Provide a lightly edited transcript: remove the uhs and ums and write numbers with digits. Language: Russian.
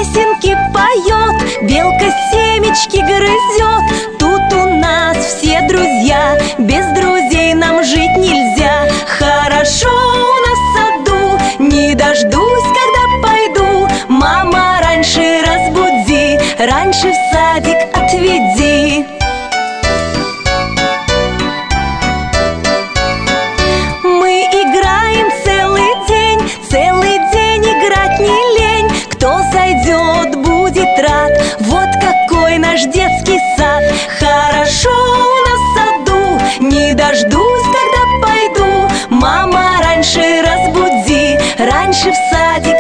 песенки поет, белка семечки грызет. Тут у нас все друзья, без друзей нам жить нельзя. Хорошо у нас в саду, не дождусь, когда пойду. Мама, раньше разбуди, раньше в садик отведи. Мы играем целый день играть не лень. Кто сойдет, будет рад, вот какой наш детский сад. Хорошо у нас в саду, не дождусь, когда пойду. Мама, раньше разбуди, раньше в садик